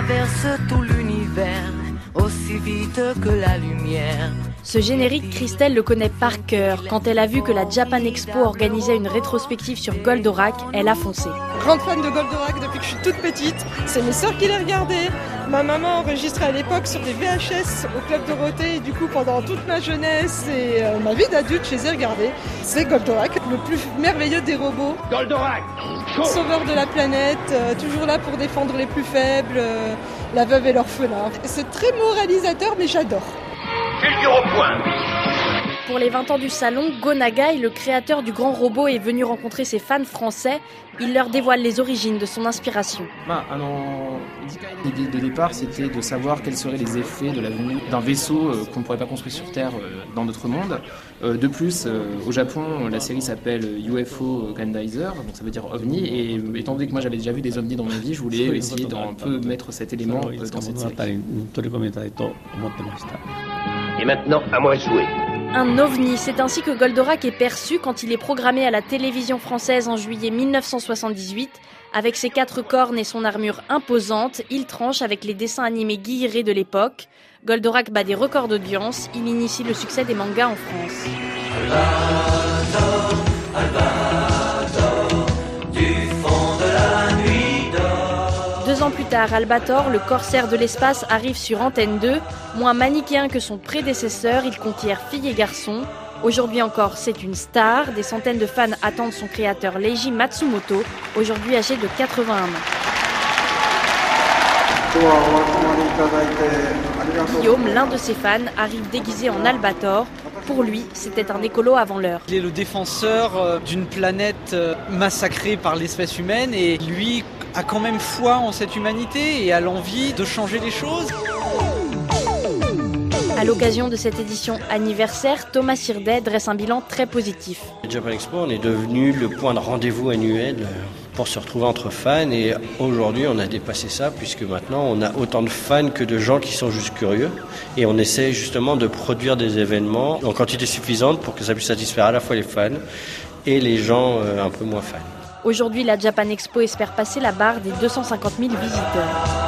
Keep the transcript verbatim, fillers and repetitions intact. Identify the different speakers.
Speaker 1: traverse tout l'univers aussi vite que la lumière.
Speaker 2: Ce générique, Christelle le connaît par cœur. Quand elle a vu que la Japan Expo organisait une rétrospective sur Goldorak, elle a foncé.
Speaker 3: Grande fan de Goldorak depuis que je suis toute petite. C'est mes sœurs qui les regardaient. Ma maman enregistrait à l'époque sur des V H S au Club Dorothée. Et du coup, pendant toute ma jeunesse et euh, ma vie d'adulte, je les ai regardés. C'est Goldorak, le plus merveilleux des robots.
Speaker 4: Goldorak,
Speaker 3: sauveur de la planète, euh, toujours là pour défendre les plus faibles, euh, la veuve et l'orphelin. C'est très moralisateur, mais j'adore.
Speaker 4: Fulgure au point.
Speaker 2: Pour les vingt ans du salon, Go Nagai, le créateur du grand robot, est venu rencontrer ses fans français. Il leur dévoile les origines de son inspiration.
Speaker 5: L'idée de départ, c'était de savoir quels seraient les effets de la venue d'un vaisseau euh, qu'on ne pourrait pas construire sur Terre euh, dans notre monde. Euh, de plus, euh, au Japon, la série s'appelle U F O Grandizer, donc ça veut dire ovni. Et euh, étant donné que moi j'avais déjà vu des ovnis dans ma vie, je voulais essayer d'un peu mettre cet élément euh, dans cette série.
Speaker 4: Et maintenant, à moi de jouer.
Speaker 2: Un ovni, c'est ainsi que Goldorak est perçu quand il est programmé à la télévision française en juillet mille neuf cent soixante-dix-huit. Avec ses quatre cornes et son armure imposante, il tranche avec les dessins animés guillerés de l'époque. Goldorak bat des records d'audience, il initie le succès des mangas en France.
Speaker 1: Albator, Albator, du fond de la nuit d'or.
Speaker 2: Deux ans plus tard, Albator, le corsaire de l'espace, arrive sur Antenne deux. Moins manichéen que son prédécesseur, il conquiert filles et garçons. Aujourd'hui encore, c'est une star. Des centaines de fans attendent son créateur Leiji Matsumoto, aujourd'hui âgé de quatre-vingt-un ans. Guillaume, l'un de ses fans, arrive déguisé en Albator. Pour lui, c'était un écolo avant l'heure.
Speaker 6: Il est le défenseur d'une planète massacrée par l'espèce humaine et lui a quand même foi en cette humanité et a l'envie de changer les choses.
Speaker 2: À l'occasion de cette édition anniversaire, Thomas Sirdet dresse un bilan très positif.
Speaker 7: Le Japan Expo, on est devenu le point de rendez-vous annuel pour se retrouver entre fans et aujourd'hui on a dépassé ça puisque maintenant on a autant de fans que de gens qui sont juste curieux et on essaie justement de produire des événements en quantité suffisante pour que ça puisse satisfaire à la fois les fans et les gens un peu moins fans.
Speaker 2: Aujourd'hui, la Japan Expo espère passer la barre des deux cent cinquante mille visiteurs.